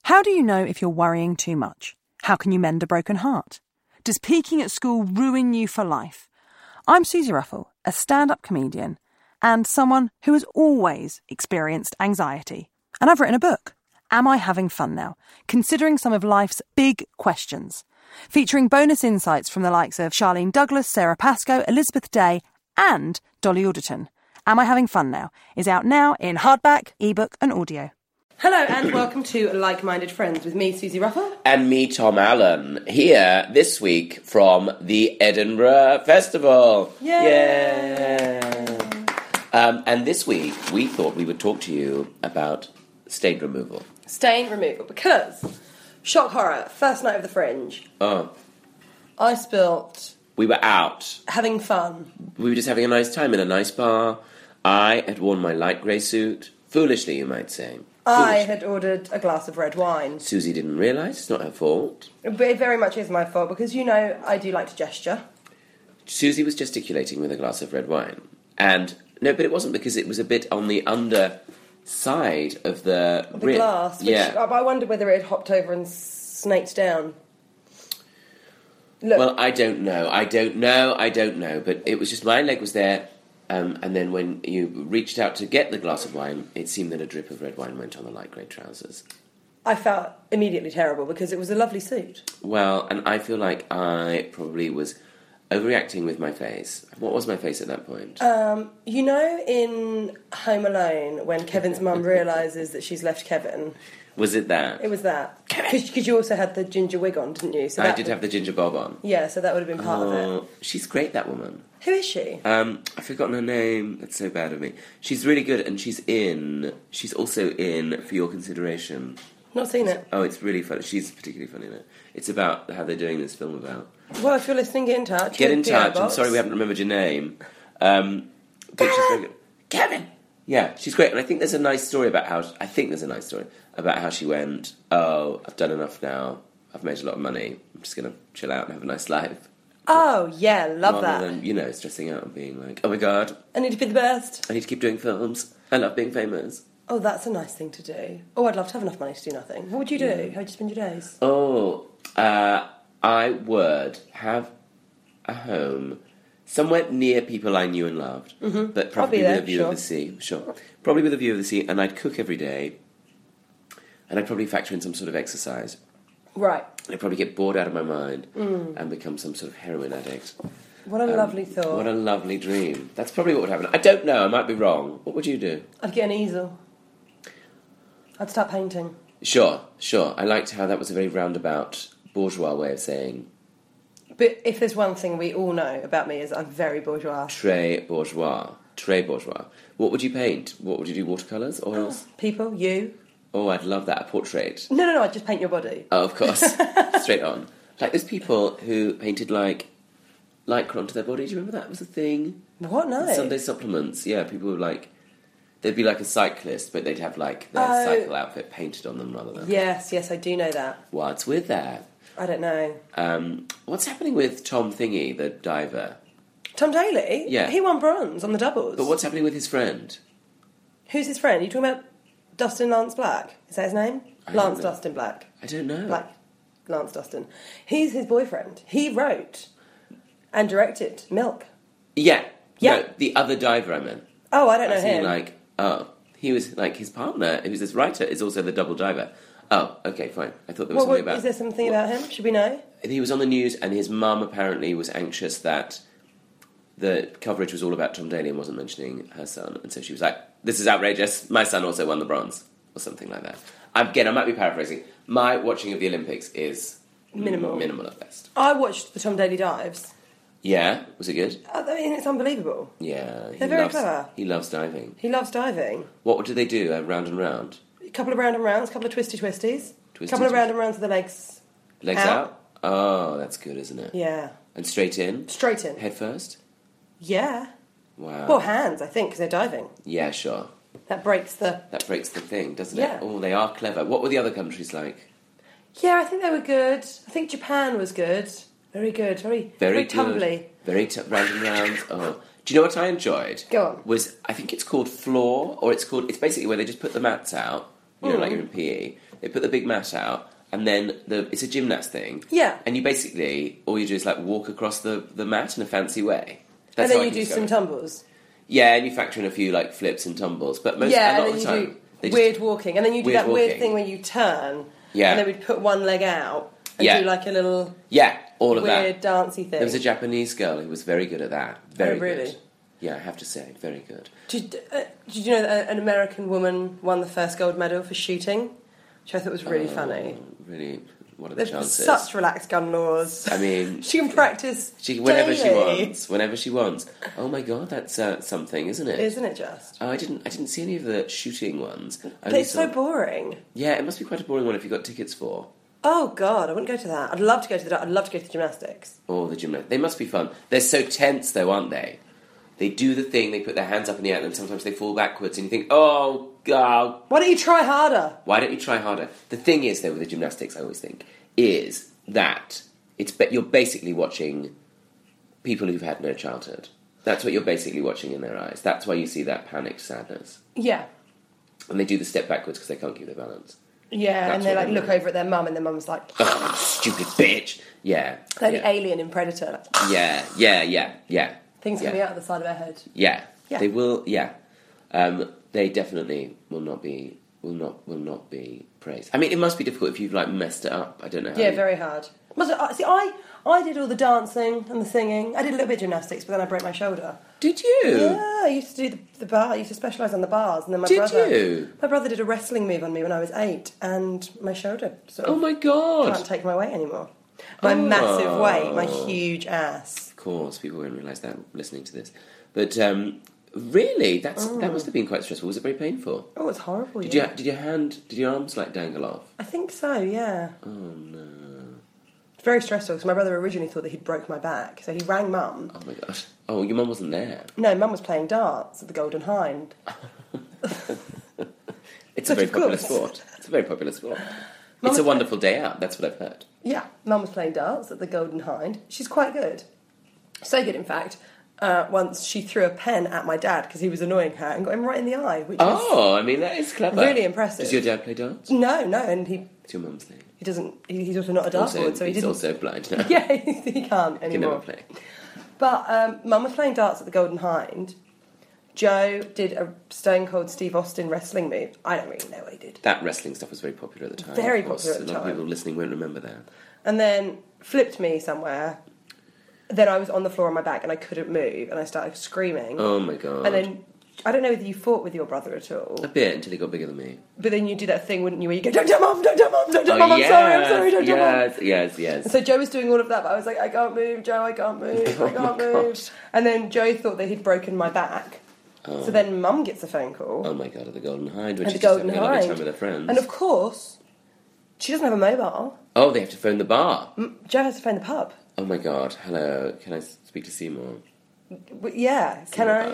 How do you know if you're worrying too much? How can you mend a broken heart? Does peaking at school ruin you for life? I'm Susie Ruffle, a stand-up comedian and someone who has always experienced anxiety. And I've written a book, Am I Having Fun Now? Considering some of life's big questions. Featuring bonus insights from the likes of Charlene Douglas, Sarah Pascoe, Elizabeth Day and Dolly Alderton. Am I Having Fun Now? Is out now in hardback, ebook and audio. Hello and welcome to Like-Minded Friends with me, Susie Ruffle. And me, Tom Allen, here this week from the Edinburgh Festival. Yay! And this week we thought we would talk to you about stain removal. Stain removal, because, shock horror, first night of the Fringe. Oh. I spilt... We were out. Having fun. We were just having a nice time in a nice bar. I had worn my light grey suit. Foolishly, you might say. I had ordered a glass of red wine. Susie didn't realise, it's not her fault. But it very much is my fault, because, you know, I do like to gesture. Susie was gesticulating with a glass of red wine. And, no, but it wasn't, because it was a bit on the underside of the rim. Glass. Which, yeah. I wondered whether it had hopped over and snaked down. Look. Well, I don't know, but it was just my leg was there, and then when you reached out to get the glass of wine, it seemed that a drip of red wine went on the light grey trousers. I felt immediately terrible because it was a lovely suit. Well, and I feel like I probably was overreacting with my face. What was my face at that point? You know in Home Alone when Kevin's mum realises that she's left Kevin... Was it that? It was that. Because you also had the ginger wig on, didn't you? So I did have the ginger bob on. Yeah, so that would have been part of it. She's great, that woman. Who is she? I've forgotten her name. That's so bad of me. She's really good, and she's also in For Your Consideration. Not seen it. Oh, it's really funny. She's particularly funny in it. It's about how they're doing this film about. Well, if you're listening, get in touch. Get in touch. I'm sorry we haven't remembered your name. But she's very good. Kevin! Yeah, she's great. And I think there's a nice story about how she went, oh, I've done enough now. I've made a lot of money. I'm just going to chill out and have a nice life. Oh, yeah, love that. Rather than, stressing out and being like, oh my God. I need to be the best. I need to keep doing films. I love being famous. Oh, that's a nice thing to do. Oh, I'd love to have enough money to do nothing. What would you do? Yeah. How would you spend your days? Oh, I would have a home somewhere near people I knew and loved, but probably with a view of the sea. Sure. Probably with a view of the sea, and I'd cook every day, and I'd probably factor in some sort of exercise. Right. I'd probably get bored out of my mind and become some sort of heroin addict. What a lovely thought. What a lovely dream. That's probably what would happen. I don't know, I might be wrong. What would you do? I'd get an easel. I'd start painting. Sure. I liked how that was a very roundabout bourgeois way of saying... But if there's one thing we all know about me is I'm very bourgeois. Très bourgeois. What would you paint? What would you do? Watercolours? Oils? People. You. Oh, I'd love that. A portrait. No. I'd just paint your body. Oh, of course. Straight on. Like those people who painted lycra onto their body. Do you remember that was a thing? What? No. Sunday supplements. Yeah, people were like... They'd be like a cyclist, but they'd have like their cycle outfit painted on them rather than... Yes, I do know that. What's with that? I don't know. What's happening with Tom Thingy, the diver? Tom Daley? Yeah. He won bronze on the doubles. But what's happening with his friend? Who's his friend? Are you talking about Dustin Lance Black? Is that his name? Lance Dustin Black. I don't know. Black. Lance Dustin. He's his boyfriend. He wrote and directed Milk. Yeah. Yeah. No, the other diver I meant. Oh, I don't know him. He was like his partner, who's this writer, is also the double diver. Oh, okay, fine. I thought there was something about... Is there something about him? Should we know? He was on the news, and his mum apparently was anxious that the coverage was all about Tom Daley and wasn't mentioning her son, and so she was like, this is outrageous, my son also won the bronze, or something like that. Again, I might be paraphrasing. My watching of the Olympics is... Minimal at best. I watched the Tom Daley dives. Yeah? Was it good? I mean, it's unbelievable. Yeah. They're very clever. He loves diving. He loves diving. What do they do? Round and round? A couple of round and rounds, a couple of twisties. A couple of round and rounds with the legs out. Oh, that's good, isn't it? Yeah. And straight in? Straight in. Head first? Yeah. Wow. Well, hands, I think, because they're diving. Yeah, sure. That breaks the thing, doesn't it? Oh, they are clever. What were the other countries like? Yeah, I think they were good. I think Japan was good. Very good. Very tumbly. Very round and round. Oh. Do you know what I enjoyed? Go on. I think it's called floor, or it's basically where they just put the mats out, like you're in PE. They put the big mat out, and then it's a gymnast thing. Yeah. And you basically, all you do is like walk across the mat in a fancy way. And then you do some tumbles. Yeah, and you factor in a few like flips and tumbles, but a lot and of the then time you do weird walking, and then you do that weird thing where you turn, and then we'd put one leg out and do like a little all of weird that dancey thing. There was a Japanese girl who was very good at that. Very really? good. Yeah, I have to say, very good. Did you know that an American woman won the first gold medal for shooting, which I thought was really funny. Really, what are the chances? Such relaxed gun laws. I mean, she can practice whenever daily. she wants. Oh my god, that's something, isn't it? Isn't it just? Oh, I didn't see any of the shooting ones. But it's so boring. Yeah, it must be quite a boring one if you've got tickets for. Oh god, I wouldn't go to that. I'd love to go to the gymnastics. Or the gymnastics. They must be fun. They're so tense though, aren't they? They do the thing, they put their hands up in the air, and sometimes they fall backwards, and you think, oh, God. Why don't you try harder? Why don't you try harder? The thing is, though, with the gymnastics, I always think, is that you're basically watching people who've had no childhood. That's what you're basically watching in their eyes. That's why you see that panicked sadness. Yeah. And they do the step backwards because they can't keep their balance. Yeah, and they like look over at their mum, and their mum's like, oh, stupid bitch. Yeah. Like the alien in Predator. Yeah. Things coming out of the side of her head. Yeah. They will. Yeah, they definitely will not be praised. I mean, it must be difficult if you've like messed it up. I don't know. Yeah, very hard. See, I did all the dancing and the singing. I did a little bit of gymnastics, but then I broke my shoulder. Did you? Yeah, I used to do the bar. I used to specialise on the bars, and then my brother did a wrestling move on me when I was 8, and my shoulder. Oh my god! Can't take my weight anymore. My massive weight, my huge ass. Of course, people won't realise that listening to this. But really, that must have been quite stressful. Was it very painful? Oh, it's horrible. Did your arms like dangle off? I think so. Yeah. Oh no. It's very stressful because my brother originally thought that he'd broke my back, so he rang Mum. Oh my gosh. Oh, your mum wasn't there. No, Mum was playing darts at the Golden Hind. It's a very popular sport. It's a very popular sport. It's a wonderful day out. That's what I've heard. Yeah, Mum was playing darts at the Golden Hind. She's quite good. So good, in fact. Once she threw a pen at my dad because he was annoying her and got him right in the eye. Which I mean, that is clever. Really impressive. Does your dad play darts? No, and he... It's your mum's thing. He doesn't... He's also not a dartboard, so he didn't... He's also blind now. Yeah, he can't anymore. He can never play. But Mum was playing darts at the Golden Hind. Joe did a Stone Cold Steve Austin wrestling move. I don't really know what he did. That wrestling stuff was very popular at the time. Very popular at the time. A lot of people listening won't remember that. And then flipped me somewhere. Then I was on the floor on my back and I couldn't move and I started screaming. Oh my god. And then, I don't know whether you fought with your brother at all. A bit, until he got bigger than me. But then you do that thing, wouldn't you, where you go, don't tell Mum, don't tell Mum, don't tell Mum, I'm sorry, don't tell Mum. Yes. And so Joe was doing all of that, but I was like, I can't move, Joe, I can't move, I can't move. God. And then Joe thought that he'd broken my back. Oh. So then Mum gets a phone call. Oh my god, at the Golden Hind, when At she's the just Golden having a lovely Hind. time with her friends. And of course, she doesn't have a mobile. Oh, they have to phone the bar. Joe has to phone the pub. Oh my god, hello, can I speak to Seymour? Yeah, can I...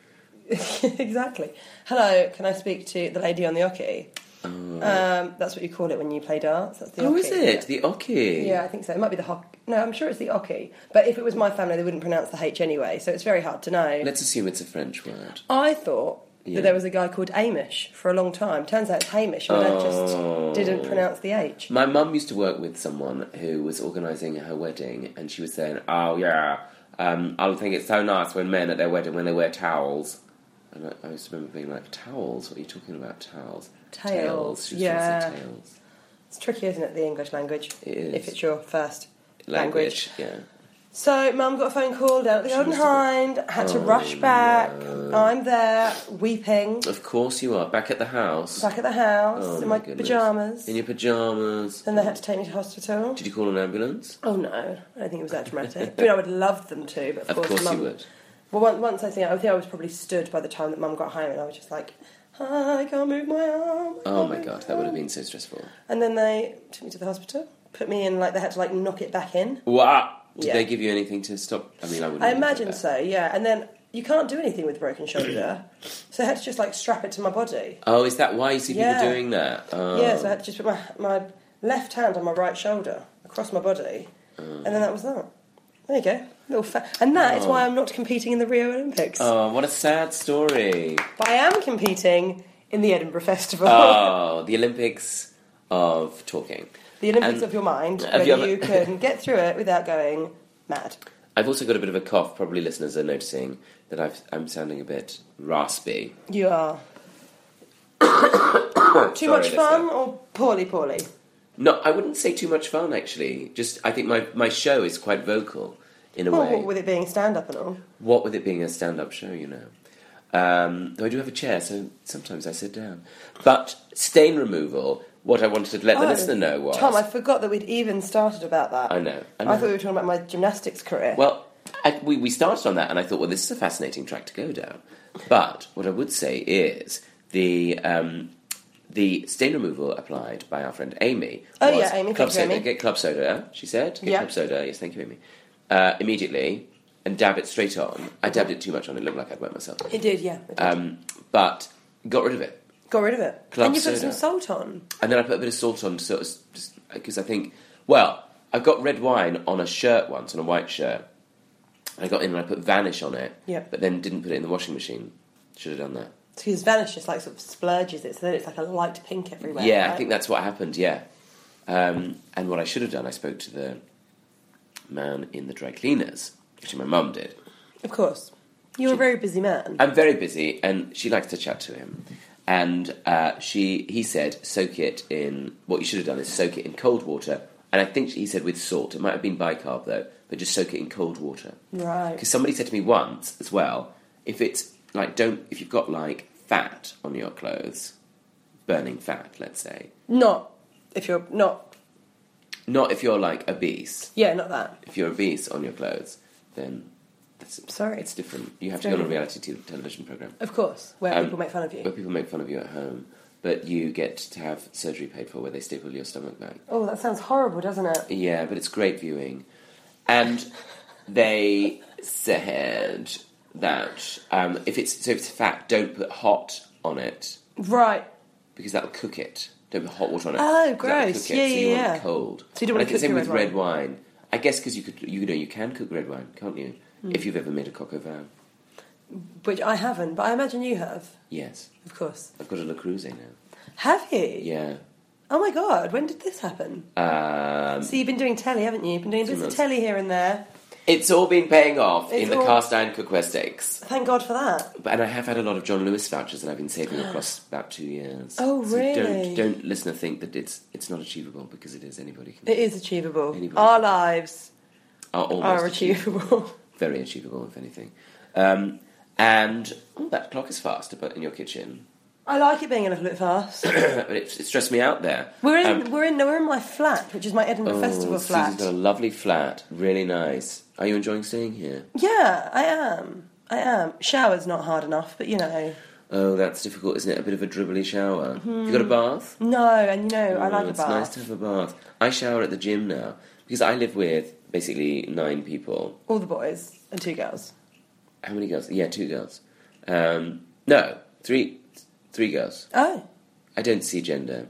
Exactly. Hello, can I speak to the lady on the oche? Oh. That's what you call it when you play darts. That's the Oh, oche. is it? The oche? Yeah, I think so. It might be the hockey. No, I'm sure it's the oche. But if it was my family, they wouldn't pronounce the H anyway, so it's very hard to know. Let's assume it's a French word. I thought that there was a guy called Amish for a long time. Turns out it's Hamish, and I just didn't pronounce the H. My mum used to work with someone who was organising her wedding, and she was saying, oh yeah, I think it's so nice when men at their wedding, when they wear towels. And I used to remember being like, towels? What are you talking about, towels? Tails. She was trying to say tails. It's tricky, isn't it, the English language? It is. If it's your first language. Yeah. So, Mum got a phone call down at the Golden Hind, had to rush back. No. I'm there, weeping. Of course you are. Back at the house. Back at the house, Oh, in my goodness. pyjamas. In your pyjamas. Then they had to take me to hospital. Did you call an ambulance? Oh no, I don't think it was that dramatic. I mean, I would love them to, but of course you Mum... would. Well, once I think I was probably stood by the time that Mum got home, and I was just like, I can't move my arm. Oh my god, that would have been so stressful. And then they took me to the hospital, put me in, like, they had to, like, knock it back in. Wow! Did Yeah. they give you anything to stop? I mean, I wouldn't. I imagine so, yeah. And then you can't do anything with a broken shoulder, so I had to just, like, strap it to my body. Oh, is that why you see people Yeah. doing that? Oh. Yeah, so I had to just put my left hand on my right shoulder, across my body, and then that was that. There you go. And that is why I'm not competing in the Rio Olympics. Oh, what a sad story. But I am competing in the Edinburgh Festival. Oh, the Olympics of talking. The Olympics And of your mind, have whether you you can get through it without going mad. I've also got a bit of a cough. Probably listeners are noticing that I'm sounding a bit raspy. You are. Too Sorry, much fun listener. or poorly? No, I wouldn't say too much fun, actually. Just, I think my show is quite vocal, in a way. What with it being stand-up and all? What with it being a stand-up show, you know. Though I do have a chair, so sometimes I sit down. But stain removal, what I wanted to let the listener know was... Tom, I forgot that we'd even started about that. I know. I thought we were talking about my gymnastics career. Well, we started on that, and I thought, well, this is a fascinating track to go down. But what I would say is the stain removal applied by our friend Amy. Oh, was yeah, Amy, Club thank you, soda. Amy. Get club soda, she said. Get Yeah. club soda. Yes, thank you, Amy. Immediately, and dab it straight on. I dabbed it too much on. It looked like I'd wet myself. It did, yeah. It did. But got rid of it. Got rid of it. Club and you put soda. some salt on. And then I put a bit of salt on, so it was just because I think, well, I got red wine on a shirt once, on a white shirt. I got in and I put Vanish on it, Yeah. but then didn't put it in the washing machine. Should have done that. Because Vanish just like sort of splurges it so that it's like a light pink everywhere. Yeah, I right? think that's what happened, yeah. And what I should have done, I spoke to the man in the dry cleaners. Actually, my mum did. Of course. You're a very busy man. I'm very busy, and she likes to chat to him. And he said, soak it in... What you should have done is soak it in cold water. And I think he said with salt. It might have been bicarb, though. But just soak it in cold water. Right. Because somebody said to me once, as well, if it's, like, if you've got, like, fat on your clothes, burning fat, let's say. Not if you're not... Not if you're, like, obese. Yeah, not that. If you're obese on your clothes, then... Sorry. It's different. You have It's to go on a very reality television programme. Of course, where people make fun of Where you. people make fun of you at home. But you get to have surgery paid for where they staple your stomach back. Oh, that sounds horrible, doesn't it? Yeah, but it's great viewing. And they said that if it's fat, don't put hot on it Right. because that'll cook it. Don't put hot water on it. Oh, 'cause that'll gross. cook it, Yeah, so you yeah, want yeah. it cold. So you don't want And to cook same your with red red wine. I guess because you can cook red wine, can't you? If you've ever made a coq au vin. Which I haven't, but I imagine you have. Yes. Of course. I've got a Le Creuset now. Have you? Yeah. Oh my god, when did this happen? So you've been doing telly, haven't you? You've been doing bits of months. telly here and there. It's all been paying off It's in the all- cast iron cookware steaks. Thank God for that. And I have had a lot of John Lewis vouchers that I've been saving across about 2 years. Oh, So really? don't listener think that it's not achievable, because it is. Anybody can. It is achievable. Anybody Our can. lives Are almost are achievable. Very achievable, if anything. And that clock is fast to put in your kitchen. I like it being a little bit fast. But it stressed me out there. We're in my flat, which is my Edinburgh Festival Susie's flat. got a lovely flat, really nice. Are you enjoying staying here? Yeah, I am. Shower's not hard enough, but you know. Oh, that's difficult, isn't it? A bit of a dribbly shower. Have you got a bath? No, and you know, I like a It's bath. nice to have a bath. I shower at the gym now, because I live with basically 9 people. All the boys and 2 girls. How many girls? Yeah, 2 girls. No, 3 girls. Oh. I don't see gender.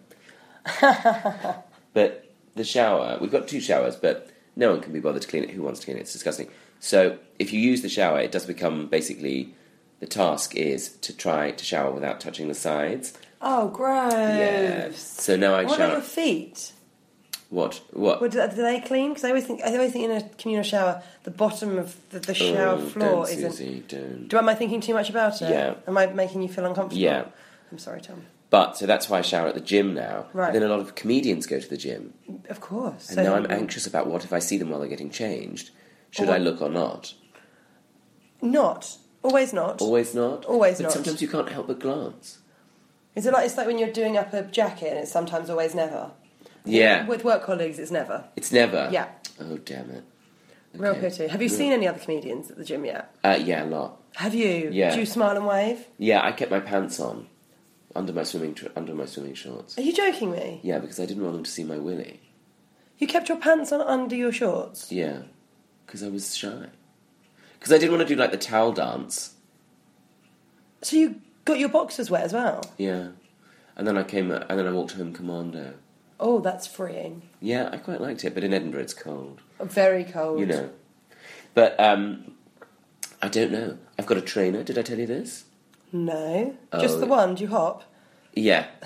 But the shower, we've got 2 showers, but no one can be bothered to clean it. Who wants to clean it? It's disgusting. So if you use the shower, it does become basically, the task is to try to shower without touching the sides. Oh, gross. Yeah. So now I What shower. about your feet? What? Well, do they clean? Because I always think in a communal shower, the bottom of the shower floor don't, isn't. Susie, don't. Am I thinking too much about it? Yeah. Am I making you feel uncomfortable? Yeah. I'm sorry, Tom. But, so that's why I shower at the gym now. Right. Then a lot of comedians go to the gym. Of course. And now I'm anxious about what if I see them while they're getting changed. Should I look or not? Not. Always not. Always not? Always but not. sometimes you can't help but glance. Is it like it's like when you're doing up a jacket and it's sometimes always never? Yeah. With work colleagues, it's never. It's never? Yeah. Oh, damn it. Real Okay. pity. Have you seen any other comedians at the gym yet? Yeah, a lot. Have you? Yeah. Do you smile and wave? Yeah, I kept my pants on under my swimming shorts. Are you joking me? Yeah, because I didn't want them to see my willy. You kept your pants on under your shorts? Yeah, because I was shy. Because I didn't want to do like the towel dance. So you got your boxers wet as well? Yeah, and then I walked home commando. Oh, that's freeing. Yeah, I quite liked it, but in Edinburgh it's cold. Very cold. You know. But I don't know. I've got a trainer. Did I tell you this? No. Oh. Just the one. Do you hop? Yeah.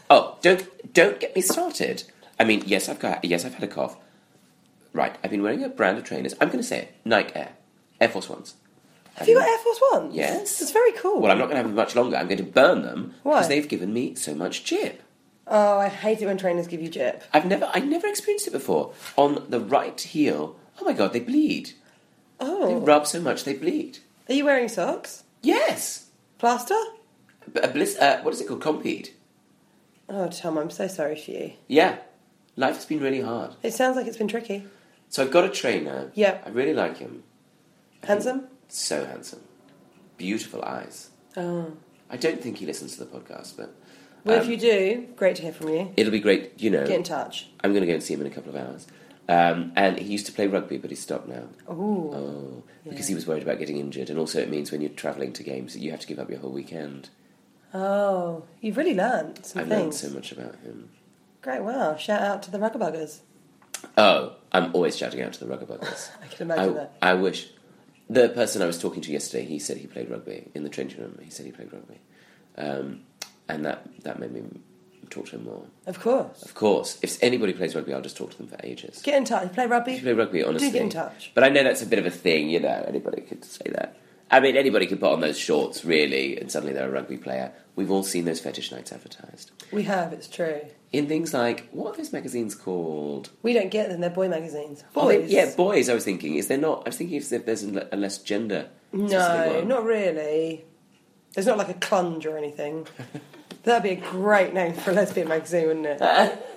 Oh, don't get me started. I mean, yes, I've had a cough. Right, I've been wearing a brand of trainers. I'm going to say it. Nike Air Force Ones. Have you got Air Force Ones? Yes. It's very cool. Well, I'm not going to have them much longer. I'm going to burn them Why? because they've given me so much jip. Oh, I hate it when trainers give you jip. I never experienced it before. On the right heel, oh my god, they bleed. Oh. They rub so much they bleed. Are you wearing socks? Yes. Plaster? What is it called? Compeed. Oh, Tom, I'm so sorry for you. Yeah. Life has been really hard. It sounds like it's been tricky. So I've got a trainer. Yeah. I really like him. Handsome? So handsome. Beautiful eyes. Oh. I don't think he listens to the podcast, but... Well, if you do, great to hear from you. It'll be great, you know. Get in touch. I'm going to go and see him in a couple of hours. And he used to play rugby, but he's stopped now. Ooh. Oh. Because he was worried about getting injured. And also it means when you're travelling to games that you have to give up your whole weekend. Oh. You've really learnt some I've things. learned so much about him. Great, wow. Shout out to the Ruggerbuggers. Oh, I'm always shouting out to the Ruggerbuggers. I can imagine that. I wish. The person I was talking to yesterday, he said he played rugby in the changing room. He said he played rugby, and that made me talk to him more. Of course. Of course, if anybody plays rugby, I'll just talk to them for ages. Get in touch. You play rugby? If you play rugby, honestly, Do get in touch. But I know that's a bit of a thing, you know. Anybody could say that. I mean, anybody could put on those shorts, really, and suddenly they're a rugby player. We've all seen those fetish nights advertised. We have, it's true. In things like, what are those magazines called? We don't get them, they're boy magazines. Boys. Boys. Boys, I was thinking. Is there not? I was thinking if there's a less gender. No, specific one. not really. There's not like a clunge or anything. That'd be a great name for a lesbian magazine, wouldn't it?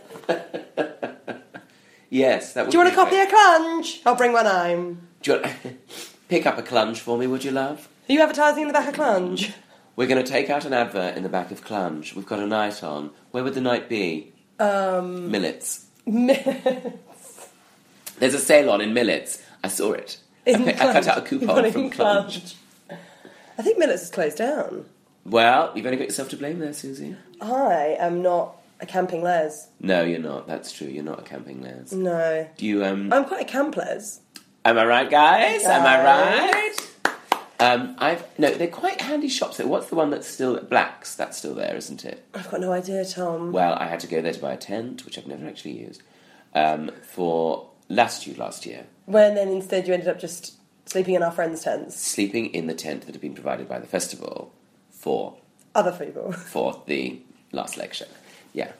Yes, that would Do you want be to copy great. a clunge? I'll bring one home. Do you want pick up a clunge for me, would you, love? Are you advertising in the back of clunge? We're going to take out an advert in the back of Clunge. We've got a night on. Where would the night be? Millets. There's a sale on in Millets. I saw it. I cut out a coupon from Clunge. I think Millets is closed down. Well, you've only got yourself to blame there, Susie. I am not a camping les. No, you're not. That's true. You're not a camping les. No. Do you, I'm quite a camp les. Am I right, guys? Am I right? They're quite handy shops. What's the one that's still at Black's? That's still there, isn't it? I've got no idea, Tom. Well, I had to go there to buy a tent, which I've never actually used, for Latitude last year. When then instead you ended up just sleeping in our friends' tents. Sleeping in the tent that had been provided by the festival for Other people. for the last lecture. Yeah.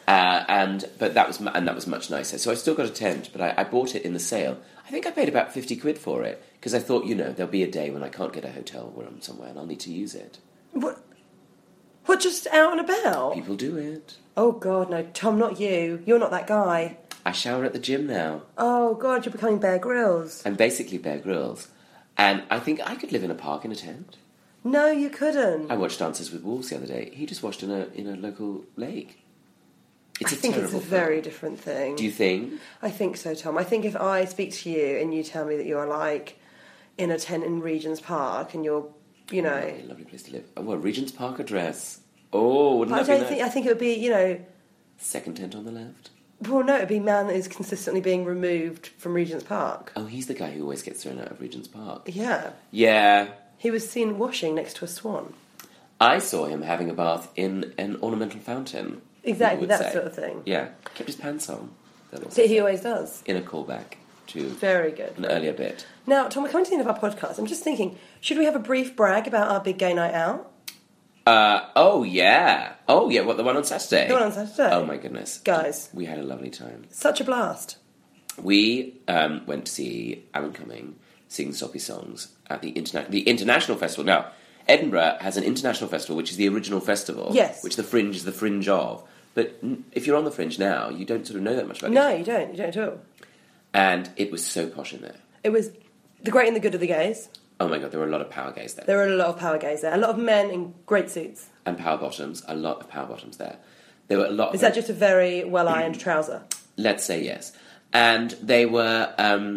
But that was much nicer. So I still got a tent, but I bought it in the sale. I think I paid about 50 quid for it, because I thought, there'll be a day when I can't get a hotel room somewhere and I'll need to use it. What, just out and about? People do it. Oh, God, no. Tom, not you. You're not that guy. I shower at the gym now. Oh, God, you're becoming Bear Grylls. I'm basically Bear Grylls. And I think I could live in a park in a tent. No, you couldn't. I watched Dances with Wolves the other day. He just washed in a local lake. I think it's a very different thing. Do you think? I think so, Tom. I think if I speak to you and you tell me that you're like in a tent in Regent's Park and you're, Lovely, lovely place to live. Oh, well, Regent's Park address. Oh, wouldn't that be nice? I think it would be, Second tent on the left. Well, no, it would be man that is consistently being removed from Regent's Park. Oh, he's the guy who always gets thrown out of Regent's Park. Yeah. Yeah. He was seen washing next to a swan. I saw him having a bath in an ornamental fountain. Exactly, that sort of thing. Yeah. Kept his pants on. He always does. In a callback to very good. An earlier bit. Now, Tom, we're coming to the end of our podcast. I'm just thinking, should we have a brief brag about our big gay night out? Oh, yeah. What, the one on Saturday? The one on Saturday. Oh, my goodness. Guys. We had a lovely time. Such a blast. We went to see Alan Cumming sing soppy songs at the International Festival. Now, Edinburgh has an international festival, which is the original festival. Yes. Which the Fringe is the fringe of. But if you're on the Fringe now, you don't sort of know that much about it. No, you don't. You don't at all. And it was so posh in there. It was the great and the good of the gays. Oh my God, there were a lot of power gays there. There were a lot of power gays there. A lot of men in great suits. And power bottoms. A lot of power bottoms there. There were a lot. Is that just a very well-ironed trouser? Let's say yes. And they were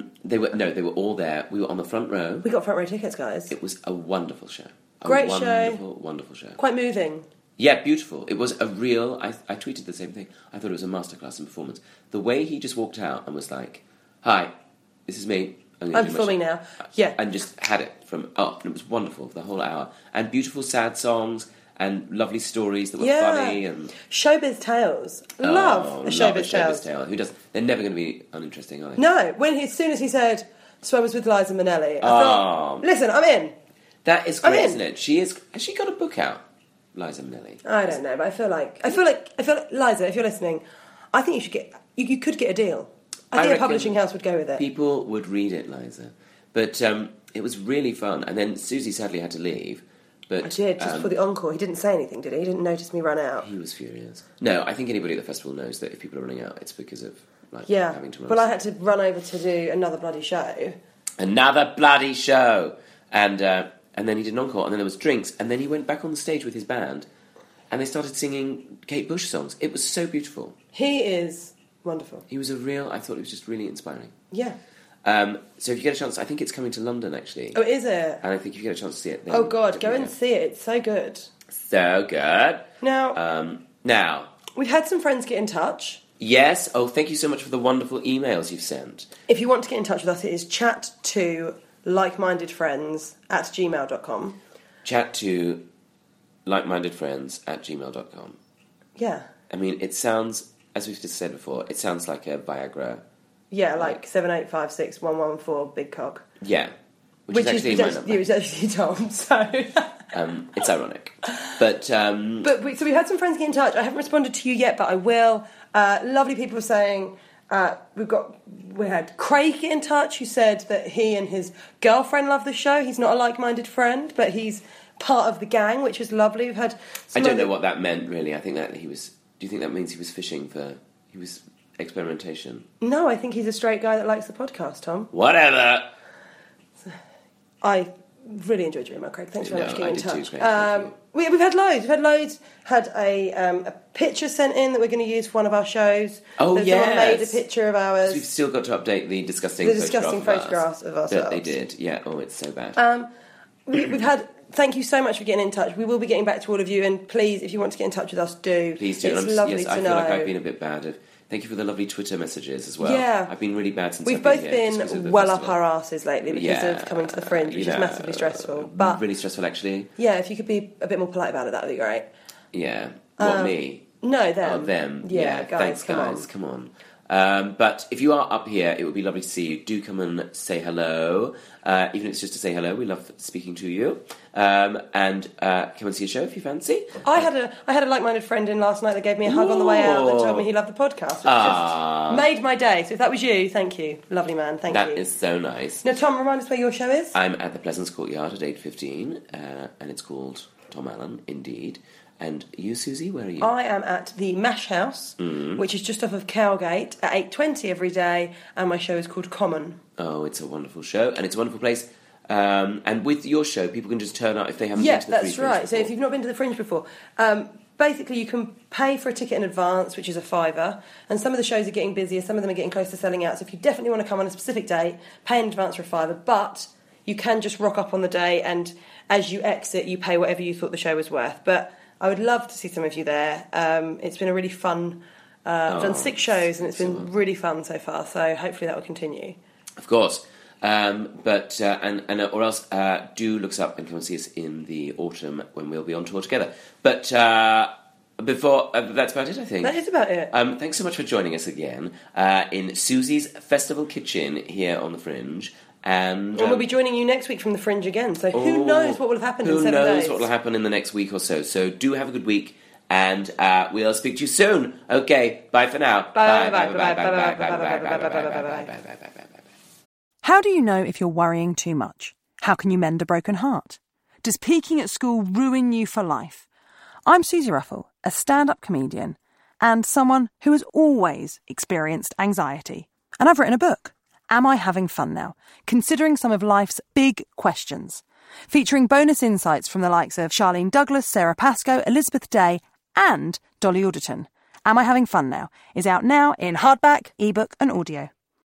all there. We were on the front row. We got front row tickets, guys. It was a wonderful show. Great show. Wonderful show. Quite moving. Yeah, beautiful. It was a real... I tweeted the same thing. I thought it was a masterclass in performance. The way he just walked out and was like, "Hi, this is me. I'm performing now." Yeah. And just had it from up. And it was wonderful for the whole hour. And beautiful sad songs. and lovely stories that were Yeah. funny and Showbiz Tales. Love a Showbiz Tales. Tale. Who does? They're never going to be uninteresting, are they? No, as soon as he said, so I was with Liza Minnelli, I thought, listen, I'm in. That is great, in. isn't it? Has she got a book out, Liza Minnelli? I don't know, but I feel like Liza, if you're listening, I think you could get a deal. I think a reckon publishing house would go with it. People would read it, Liza. But it was really fun. And then Susie sadly had to leave. But I did, just for the encore. He didn't say anything, did he? He didn't notice me run out. He was furious. No, I think anybody at the festival knows that if people are running out, it's because of having to run. Well, I had to run over to do another bloody show. Another bloody show! And then he did an encore, and then there was drinks, and then he went back on the stage with his band, and they started singing Kate Bush songs. It was so beautiful. He is wonderful. He was I thought he was just really inspiring. Yeah. So if you get a chance, I think it's coming to London, actually. Oh, is it? And I think if you get a chance to see it, then... Oh, God, go and see it. It's so good. So good. Now, we've had some friends get in touch. Yes. Oh, thank you so much for the wonderful emails you've sent. If you want to get in touch with us, it is chat2likemindedfriends@gmail.com. Chat2likemindedfriends@gmail.com. Yeah. I mean, it sounds, as we've just said before, it sounds like a Viagra. Yeah, like 7856114 big cock. Yeah. Which is actually my number. It was actually Tom, so... It's ironic. But so we've had some friends get in touch. I haven't responded to you yet, but I will. Lovely people saying... we had Craig get in touch, who said that he and his girlfriend love the show. He's not a like-minded friend, but he's part of the gang, which is lovely. We've had... I don't know what that meant, really. I think that he was... Do you think that means he was fishing for... He was... experimentation? No, I think he's a straight guy that likes the podcast, Tom. Whatever. I really enjoyed your email, Craig. Thanks very much for getting in touch. Too, Craig. We've had loads. Had a picture sent in that we're going to use for one of our shows. Oh, yes. Someone made a picture of ours. So we've still got to update the disgusting photographs of ourselves. That they did. Yeah. Oh, it's so bad. We've had... Thank you so much for getting in touch. We will be getting back to all of you, and please, if you want to get in touch with us, do. Please do. It's lovely to know. I feel like I've been a bit bad. Thank you for the lovely Twitter messages as well. Yeah. I've been really bad since We've I've both been been well up our arses lately because of coming to the Fringe, which is massively stressful. But really stressful, actually. Yeah, if you could be a bit more polite about it, that would be great. Yeah. What, me? No, them. Oh, them. Yeah, guys, thanks, come on. But if you are up here, it would be lovely to see you. Do come and say hello. Even if it's just to say hello, we love speaking to you. And come and see a show if you fancy. I had a like-minded friend in last night that gave me a hug on the way out that told me he loved the podcast, which just made my day. So if that was you, thank you. Lovely man, thank you. That is so nice. Now, Tom, remind us where your show is. I'm at the Pleasance Courtyard at 8:15, and it's called Tom Allen, indeed. And you, Susie, where are you? I am at the Mash House, which is just off of Cowgate, at 8:20 every day, and my show is called Common. Oh, it's a wonderful show, and it's a wonderful place. And with your show, people can just turn up if they haven't been to the Fringe. Yeah, that's right. So if you've not been to the Fringe before, basically you can pay for a ticket in advance, which is a £5, and some of the shows are getting busier, some of them are getting close to selling out, so if you definitely want to come on a specific date, pay in advance for a £5, but you can just rock up on the day, and as you exit, you pay whatever you thought the show was worth. But I would love to see some of you there. It's been a really fun... I've done 6 shows, and it's been really fun so far, so hopefully that will continue. Of course. Or else do look us up and come and see us in the autumn when we'll be on tour together. But before that's about it, I think. That is about it. Thanks so much for joining us again in Susie's Festival Kitchen here on the Fringe. And we'll be joining you next week from the Fringe again. So who knows what will have happened in 7 days? Who knows what will happen in the next week or so. So do have a good week, and we'll speak to you soon. Okay, bye for now. Bye. How do you know if you're worrying too much? How can you mend a broken heart? Does peaking at school ruin you for life? I'm Susie Ruffle, a stand-up comedian and someone who has always experienced anxiety. And I've written a book, Am I Having Fun Now? Considering some of life's big questions. Featuring bonus insights from the likes of Charlene Douglas, Sarah Pascoe, Elizabeth Day and Dolly Alderton. Am I Having Fun Now? Is out now in hardback, ebook and audio.